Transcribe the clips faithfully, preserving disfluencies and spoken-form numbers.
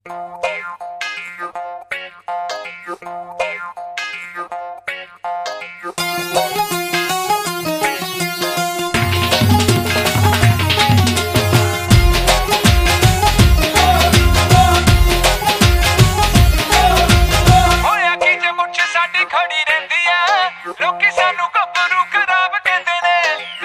ਲੋਕੀ ਸਾਨੂੰ ਗੱਭਰੂ ਖਰਾਬ ਕਹਿੰਦੇ ਨੇ।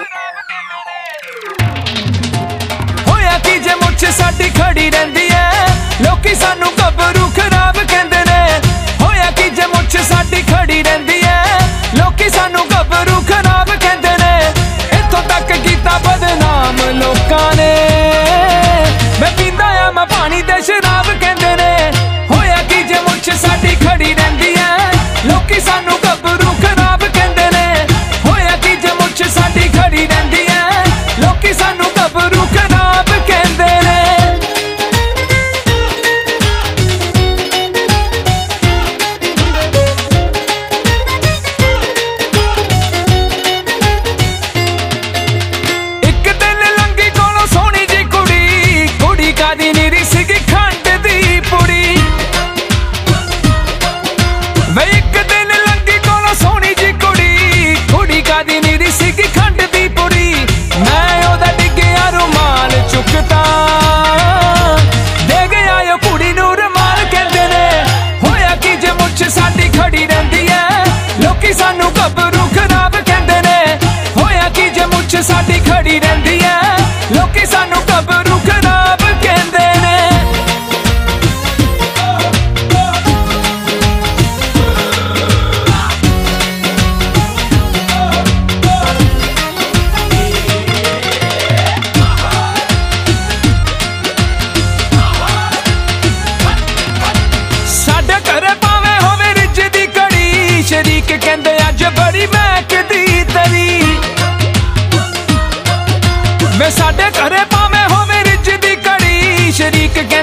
ਹੋਇਆ ਕੀ ਜੇ ਮੁੱਛ ਸਾਡੀ ਖੜੀ ਰਹਿੰਦੀ ਐ, ਲੋਕੀ ਸਾਨੂੰ ਗੱਭਰੂ ਖਰਾਬ ਕਹਿੰਦੇ ਨੇ। ਹੋਇਆ ਕੀ ਜੇ ਮੁੱਛ ਸਾਡੀ ਖੜੀ ਰਹਿੰਦੀ ਐ, ਲੋਕੀ ਸਾਨੂੰ ਗੱਭਰੂ ਖਰਾਬ ਕਹਿੰਦੇ ਨੇ। ਇੱਥੋਂ ਤੱਕ ਕੀਤਾ ਬਦਨਾਮ ਲੋਕਾਂ ਨੇ, ਮੈਂ ਪੀਂਦਾ ਆ ਮੈਂ ਪਾਣੀ ਤੇ ਸ਼ਰਾਬ ਕਹਿੰਦੇ ਨੇ। ਹੋਇਆ ਕੀ ਜੇ ਮੁੱਛ ਸਾਡੀ ਖੜੀ ਰਹਿੰਦੀ ਐ, ਲੋਕੀ ਸਾਨੂੰ ਗੱਭਰੂ ਖਰਾਬ ਕਹਿੰਦੇ ਨੇ। ਹੋਇਆ ਕੀ ਜੇ ਮੁੱਛ ਸਾਡੀ ਖੜੀ ਰਹਿੰਦੀ ਐ, ਲੋਕੀ ਸਾਨੂੰ ਗੱਭਰੂ ਖਰਾਬ ਕਹਿੰਦੇ ਨੇ। ਇੱਕ ਦਿਨ ਲੰਗੀ ਕੋਲੋਂ ਸੋਹਣੀ ਜੀ ਕੁੜੀ, ਕੁੜੀ ਕਾਦੀ ਨੀਰੀ ਸੀਗੀ ਖੰਡ ਦੀ ਪੁੜੀ। ਵੇ ਇੱਕ ਦਿਨ ਲੰਗੀ ਕੋਲੋਂ ਸੋਹਣੀ ਜੀ ਕੁੜੀ, ਕੁੜੀ ਕਾਦੀ ਨੀਰੀ ਸੀਗੀ ਖੰਡ ਦੀ ਪੁੜੀ। ਮੈਂ ਉਹਦਾ ਡਿੱਗਿਆ ਰੁਮਾਲ ਚੁੱਕਤਾ, ਦੇ ਗਿਆ ਉਹ ਕੁੜੀ ਨੂੰ ਰੁਮਾਲ ਕਹਿੰਦੇ ਨੇ। ਹੋਇਆ ਕੀ ਜੇ ਮੁੱਛ ਸਾਡੀ ਖੜੀ ਰਹਿੰਦੀ ਐ, ਲੋਕੀ ਸਾਨੂੰ ਗੱਭਰੂ ਖਰਾਬ ਕਹਿੰਦੇ ਨੇ। ਹੋਇਆ ਕੀ ਜੇ ਮੁੱਛ ਸਾਡੀ ਖੜੀ ਰਹਿੰਦੀ ਐ, ਲੋਕੀ ਸਾਨੂੰ ਗੱਭਰੂ ਖਰਾਬ ਕਹਿੰਦੇ ਨੇ। ਸਾਡੇ ਘਰੇ ਭਾਵੇਂ ਹੋਵੇ ਰਿੱਝ ਦੀ ਕੜੀ, ਸ਼ਰੀਕ ਕਹਿੰਦੇ ਅੱਜ ਬੜੀ ਮਹਿਕਦੀ ਤਰੀ। ਵੇ ਸਾਡੇ ਘਰੇ ਭਾਵੇਂ ਹੋਵੇ ਰਿੱਝ ਦੀ ਕੜੀ, ਸ਼ਰੀਕ